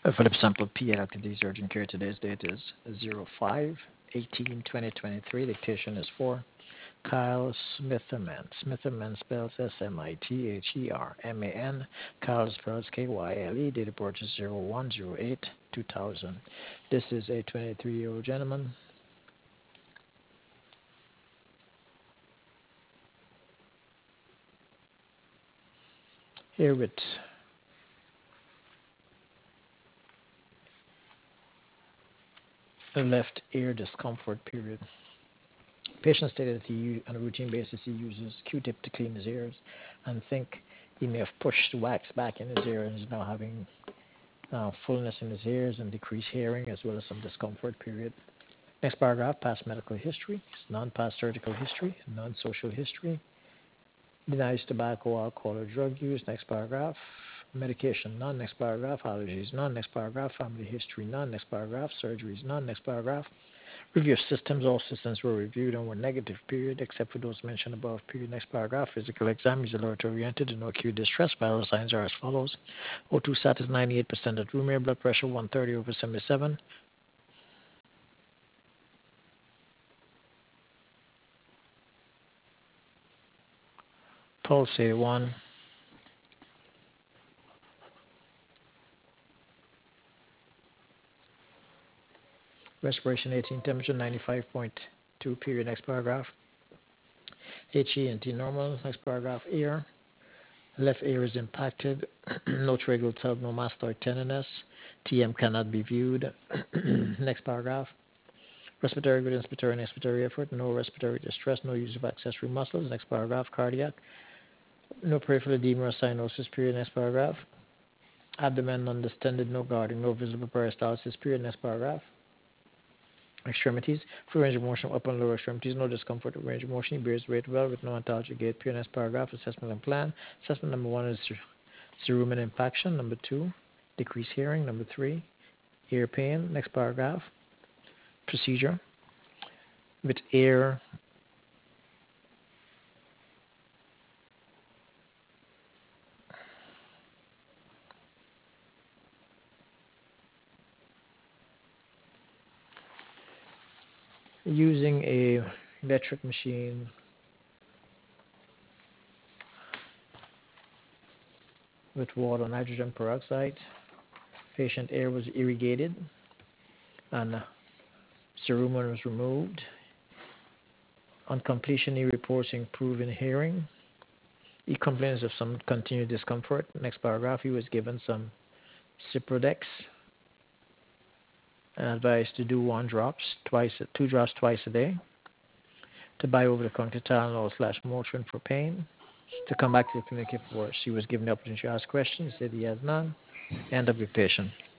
Philip Sample P. Ltd's urgent care. Today's date is 05/18/2023. Dictation is for Kyle Smitherman. Smitherman spells Smitherman. Kyle spells Kyle. Date of birth is 01/08/2000. This is a 23-year-old gentleman. Here with left ear discomfort period. Patient stated that on a routine basis he uses Q-tip to clean his ears and think he may have pushed wax back in his ear and is now having fullness in his ears and decreased hearing as well as some discomfort period. Next paragraph, past medical history, non-past surgical history, non-social history, denies tobacco, alcohol, or drug use. Next paragraph, medication, none. Next paragraph, allergies, none. Next paragraph, family history, none. Next paragraph, surgeries, none. Next paragraph, review of systems. All systems were reviewed and were negative, period, except for those mentioned above, period. Next paragraph, physical exam is alert oriented and no acute distress. Vital signs are as follows. O2 sat is 98% at room air, blood pressure 130/77. Pulse A1. Respiration 18, temperature 95.2, period. Next paragraph. HENT normal. Next paragraph. Ear. Left ear is impacted. No tracheal tube, no mastoid tenderness. TM cannot be viewed. Next paragraph. Respiratory good, inspiratory and expiratory effort. No respiratory distress. No use of accessory muscles. Next paragraph. Cardiac. No peripheral edema or cyanosis, period. Next paragraph. Abdomen undistended, no guarding, no visible peristalsis, period. Next paragraph. Extremities. Free range of motion, upper and lower extremities. No discomfort of range of motion. He bears weight well with no antalgic gait. Period. Next paragraph. Assessment and plan. Assessment number 1 is cerumen impaction. Number 2, decreased hearing. Number 3, ear pain. Next paragraph. Procedure. With ear using a electric machine with water nitrogen peroxide. Patient ear was irrigated and cerumen was removed. On completion, he reports improving hearing. He complains of some continued discomfort. Next paragraph, he was given some Ciprodex and advised to do 2 drops twice a day. To buy over the counter Tylenol / Motrin for pain. To come back to the clinic if worse. He was given the opportunity to ask questions. He said he has none. End of your patient.